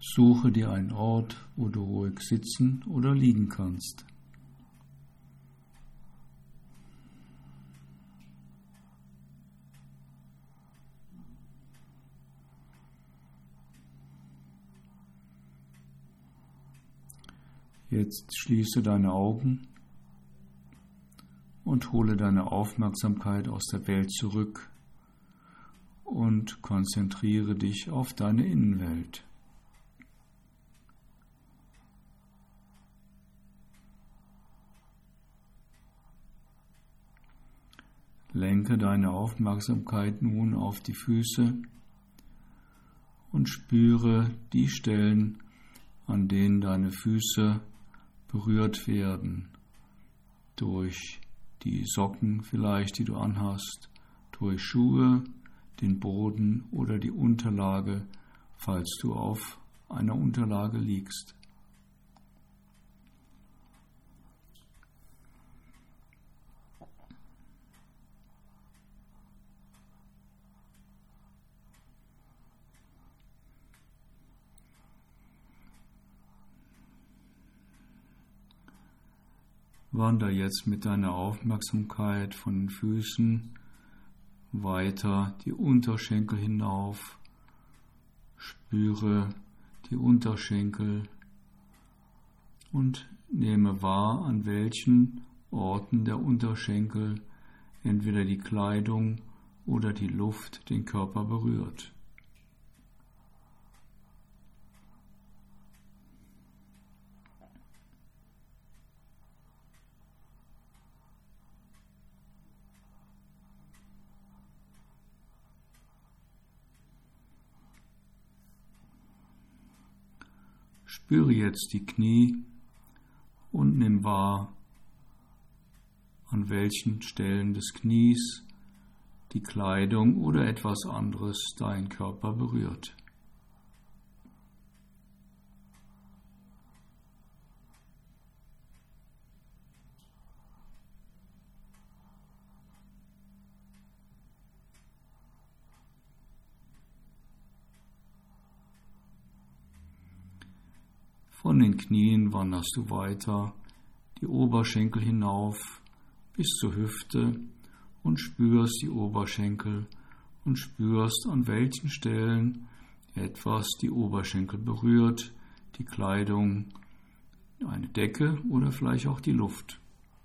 Suche dir einen Ort, wo du ruhig sitzen oder liegen kannst. Jetzt schließe deine Augen und hole deine Aufmerksamkeit aus der Welt zurück und konzentriere dich auf deine Innenwelt. Lenke deine Aufmerksamkeit nun auf die Füße und spüre die Stellen, an denen deine Füße berührt werden, durch die Socken vielleicht, die du anhast, durch Schuhe, den Boden oder die Unterlage, falls du auf einer Unterlage liegst. Wander jetzt mit deiner Aufmerksamkeit von den Füßen weiter die Unterschenkel hinauf. Spüre die Unterschenkel und nehme wahr, an welchen Orten der Unterschenkel entweder die Kleidung oder die Luft den Körper berührt. Spüre jetzt die Knie und nimm wahr, an welchen Stellen des Knies die Kleidung oder etwas anderes deinen Körper berührt. Von den Knien wanderst du weiter die Oberschenkel hinauf bis zur Hüfte und spürst die Oberschenkel und spürst, an welchen Stellen etwas die Oberschenkel berührt, die Kleidung, eine Decke oder vielleicht auch die Luft.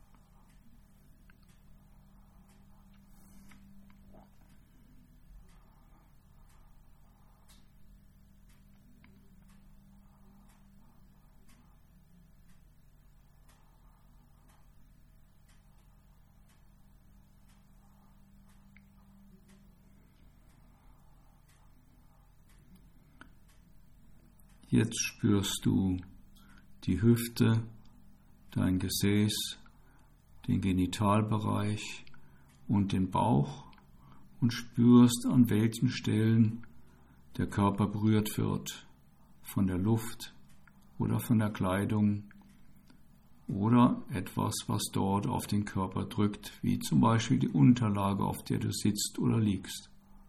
Jetzt spürst du die Hüfte, dein Gesäß, den Genitalbereich und den Bauch und spürst, an welchen Stellen der Körper berührt wird, von der Luft oder von der Kleidung oder etwas, was dort auf den Körper drückt, wie zum Beispiel die Unterlage, auf der du sitzt oder liegst.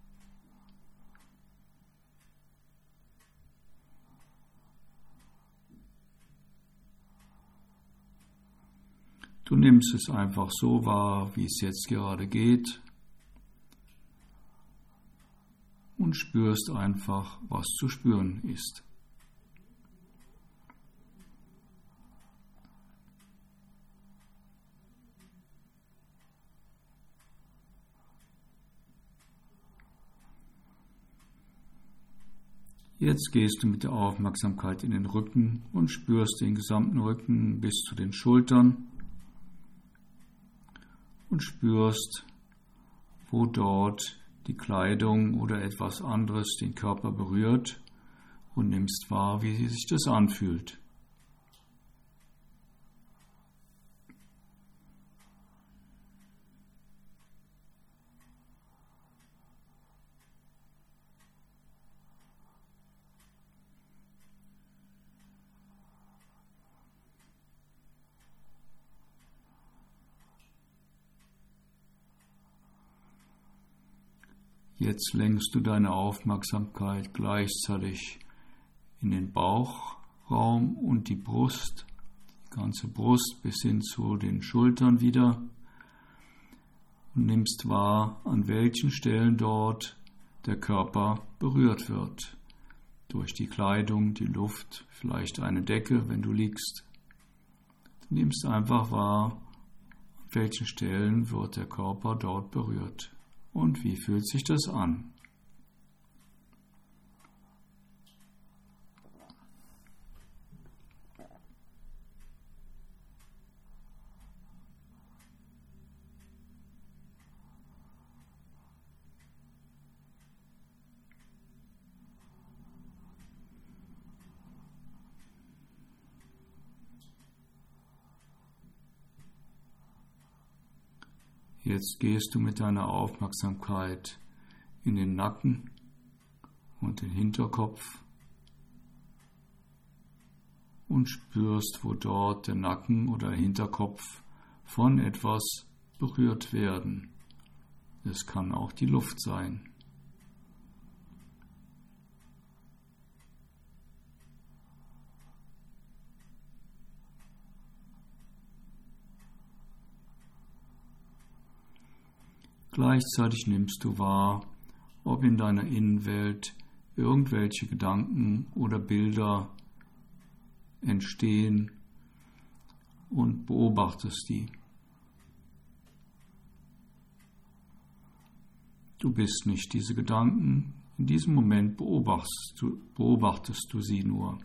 Du nimmst es einfach so wahr, wie es jetzt gerade geht und spürst einfach, was zu spüren ist. Jetzt gehst du mit der Aufmerksamkeit in den Rücken und spürst den gesamten Rücken bis zu den Schultern. Und spürst, wo dort die Kleidung oder etwas anderes den Körper berührt und nimmst wahr, wie sich das anfühlt. Jetzt lenkst du deine Aufmerksamkeit gleichzeitig in den Bauchraum und die Brust, die ganze Brust bis hin zu den Schultern wieder und nimmst wahr, an welchen Stellen dort der Körper berührt wird. Durch die Kleidung, die Luft, vielleicht eine Decke, wenn du liegst. Du nimmst einfach wahr, an welchen Stellen wird der Körper dort berührt und wie fühlt sich das an. Jetzt gehst du mit deiner Aufmerksamkeit in den Nacken und den Hinterkopf und spürst, wo dort der Nacken oder der Hinterkopf von etwas berührt werden. Es kann auch die Luft sein. Gleichzeitig nimmst du wahr, ob in deiner Innenwelt irgendwelche Gedanken oder Bilder entstehen und beobachtest die. Du bist nicht diese Gedanken, in diesem Moment beobachtest du sie nur.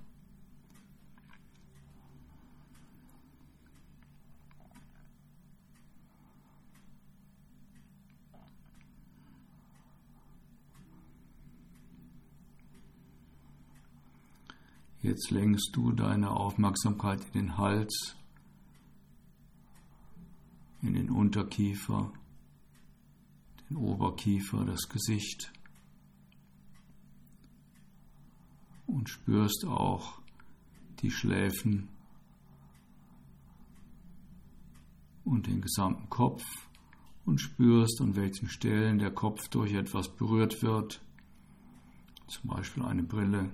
Jetzt lenkst du deine Aufmerksamkeit in den Hals, in den Unterkiefer, den Oberkiefer, das Gesicht und spürst auch die Schläfen und den gesamten Kopf und spürst, an welchen Stellen der Kopf durch etwas berührt wird, zum Beispiel eine Brille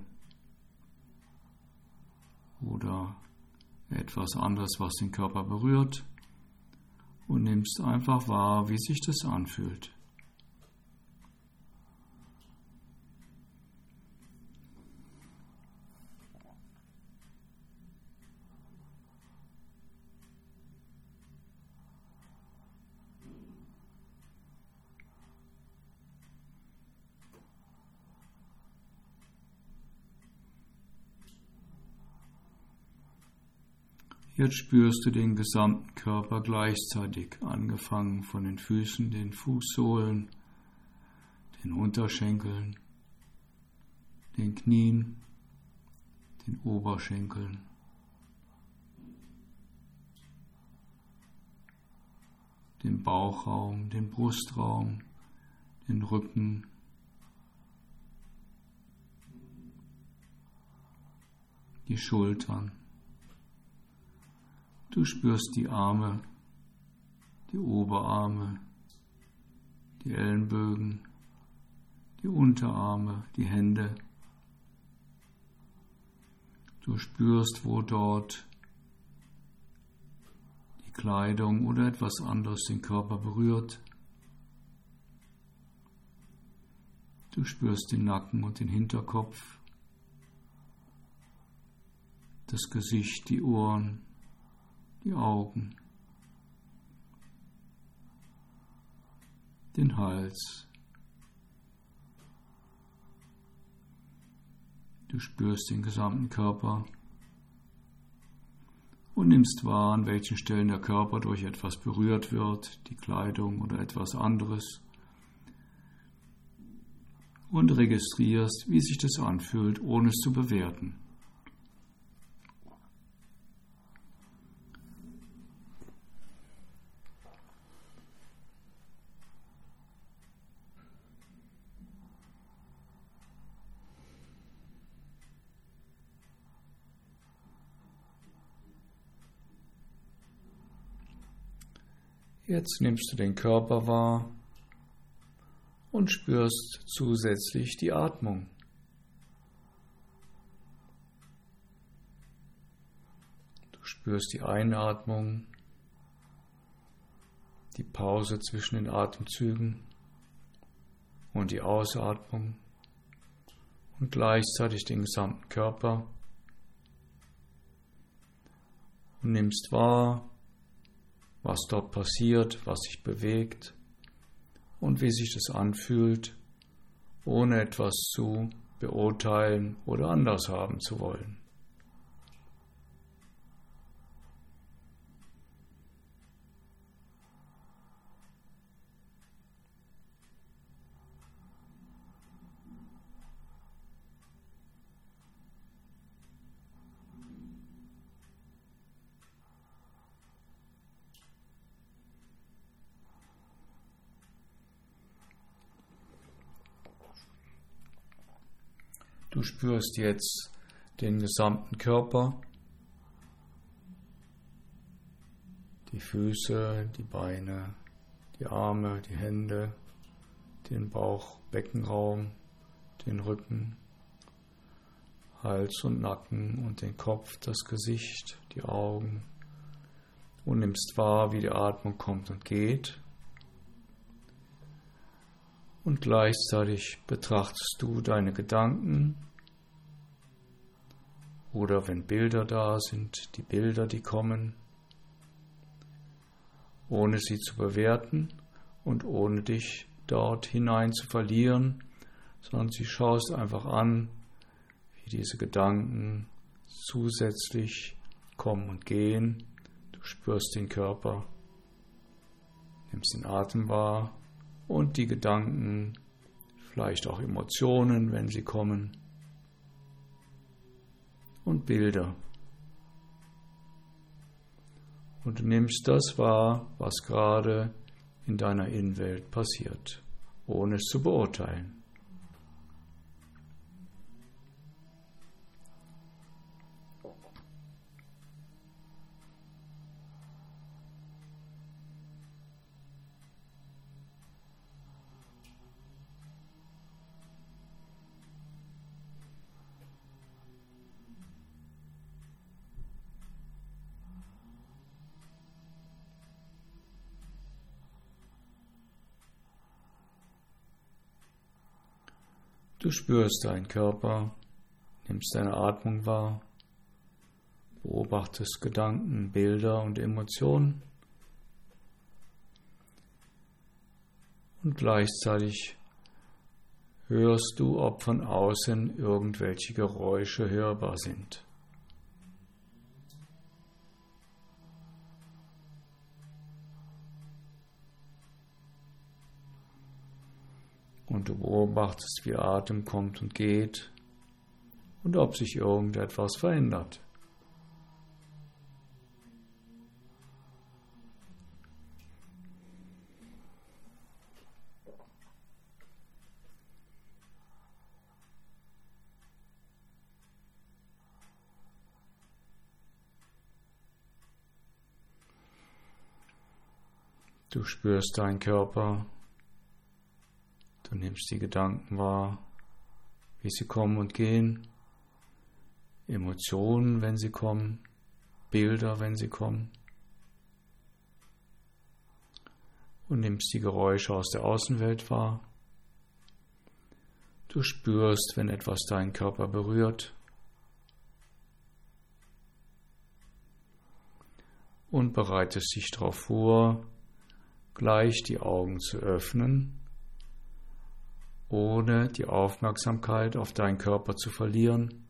oder etwas anderes, was den Körper berührt, und nimmst einfach wahr, wie sich das anfühlt. Jetzt spürst du den gesamten Körper gleichzeitig, angefangen von den Füßen, den Fußsohlen, den Unterschenkeln, den Knien, den Oberschenkeln, den Bauchraum, den Brustraum, den Rücken, die Schultern. Du spürst die Arme, die Oberarme, die Ellenbögen, die Unterarme, die Hände. Du spürst, wo dort die Kleidung oder etwas anderes den Körper berührt. Du spürst den Nacken und den Hinterkopf, das Gesicht, die Ohren, die Augen, den Hals. Du spürst den gesamten Körper und nimmst wahr, an welchen Stellen der Körper durch etwas berührt wird, die Kleidung oder etwas anderes, und registrierst, wie sich das anfühlt, ohne es zu bewerten. Jetzt nimmst du den Körper wahr und spürst zusätzlich die Atmung. spürst die Einatmung, die Pause zwischen den Atemzügen und die Ausatmung und gleichzeitig den gesamten Körper und nimmst wahr, was dort passiert, was sich bewegt und wie sich das anfühlt, ohne etwas zu beurteilen oder anders haben zu wollen. Du spürst jetzt den gesamten Körper, die Füße, die Beine, die Arme, die Hände, den Bauch, Beckenraum, den Rücken, Hals und Nacken und den Kopf, das Gesicht, die Augen und nimmst wahr, wie die Atmung kommt und geht. Und gleichzeitig betrachtest du deine Gedanken oder wenn Bilder da sind, die Bilder, die kommen, ohne sie zu bewerten und ohne dich dort hinein zu verlieren, sondern sie schaust einfach an, wie diese Gedanken zusätzlich kommen und gehen. Du spürst den Körper, nimmst den Atem wahr und die Gedanken, vielleicht auch Emotionen, wenn sie kommen, und Bilder. Und du nimmst das wahr, was gerade in deiner Innenwelt passiert, ohne es zu beurteilen. Du spürst deinen Körper, nimmst deine Atmung wahr, beobachtest Gedanken, Bilder und Emotionen und gleichzeitig hörst du, ob von außen irgendwelche Geräusche hörbar sind. Und du beobachtest, wie Atem kommt und geht und ob sich irgendetwas verändert. Du spürst deinen Körper. Du nimmst die Gedanken wahr, wie sie kommen und gehen, Emotionen, wenn sie kommen, Bilder, wenn sie kommen. Und nimmst die Geräusche aus der Außenwelt wahr. Du spürst, wenn etwas deinen Körper berührt. Und bereitest dich darauf vor, gleich die Augen zu öffnen, ohne die Aufmerksamkeit auf deinen Körper zu verlieren,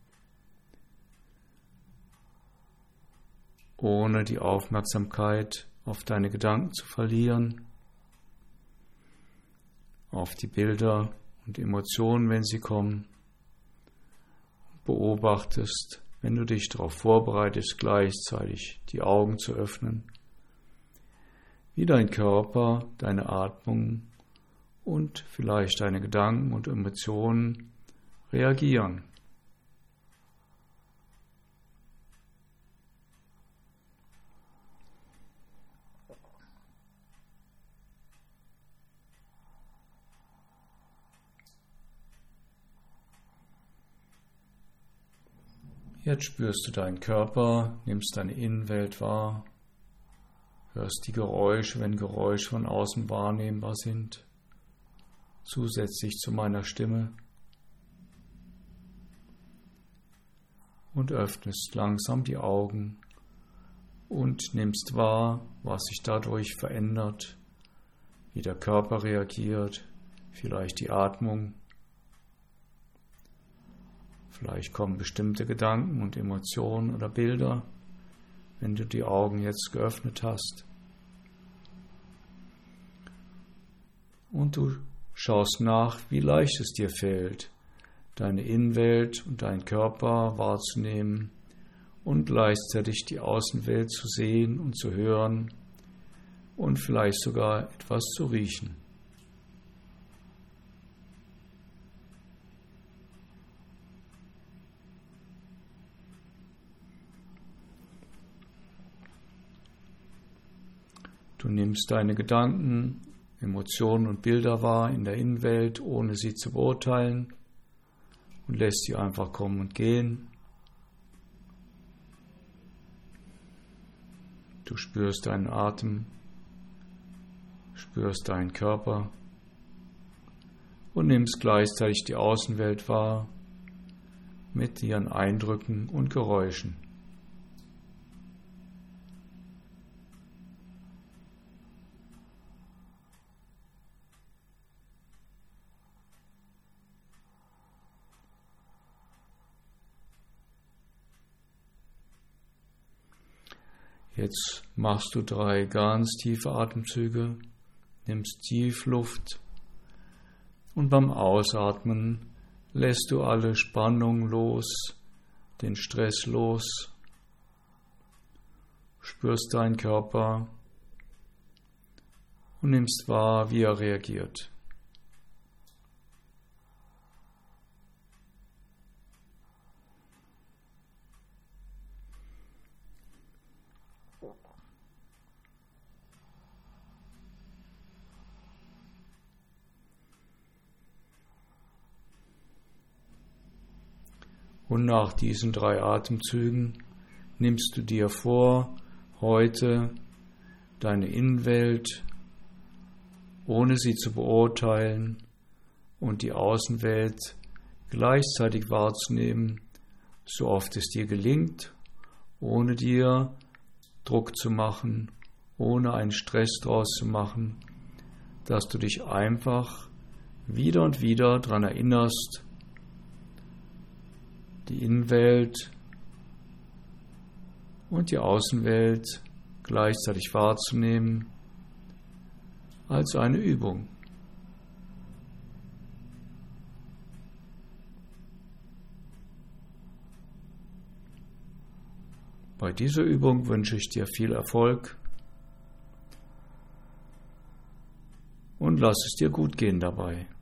ohne die Aufmerksamkeit auf deine Gedanken zu verlieren, auf die Bilder und Emotionen, wenn sie kommen. Beobachtest, wenn du dich darauf vorbereitest, gleichzeitig die Augen zu öffnen, wie dein Körper, deine Atmung und vielleicht deine Gedanken und Emotionen reagieren. Jetzt spürst du deinen Körper, nimmst deine Innenwelt wahr, hörst die Geräusche, wenn Geräusche von außen wahrnehmbar sind, zusätzlich zu meiner Stimme, und öffnest langsam die Augen und nimmst wahr, was sich dadurch verändert, wie der Körper reagiert, vielleicht die Atmung. Vielleicht kommen bestimmte Gedanken und Emotionen oder Bilder, wenn du die Augen jetzt geöffnet hast. Und du schaust nach, wie leicht es dir fällt, deine Innenwelt und deinen Körper wahrzunehmen und gleichzeitig die Außenwelt zu sehen und zu hören und vielleicht sogar etwas zu riechen. Du nimmst deine Gedanken, Emotionen und Bilder wahr in der Innenwelt, ohne sie zu beurteilen, und lässt sie einfach kommen und gehen. Du spürst deinen Atem, spürst deinen Körper und nimmst gleichzeitig die Außenwelt wahr mit ihren Eindrücken und Geräuschen. Jetzt machst du 3 ganz tiefe Atemzüge, nimmst tief Luft und beim Ausatmen lässt du alle Spannung los, den Stress los, spürst deinen Körper und nimmst wahr, wie er reagiert. Und nach diesen 3 Atemzügen nimmst du dir vor, heute deine Innenwelt, ohne sie zu beurteilen, und die Außenwelt gleichzeitig wahrzunehmen, so oft es dir gelingt, ohne dir Druck zu machen, ohne einen Stress draus zu machen, dass du dich einfach wieder und wieder daran erinnerst, die Innenwelt und die Außenwelt gleichzeitig wahrzunehmen als eine Übung. Bei dieser Übung wünsche ich dir viel Erfolg und lass es dir gut gehen dabei.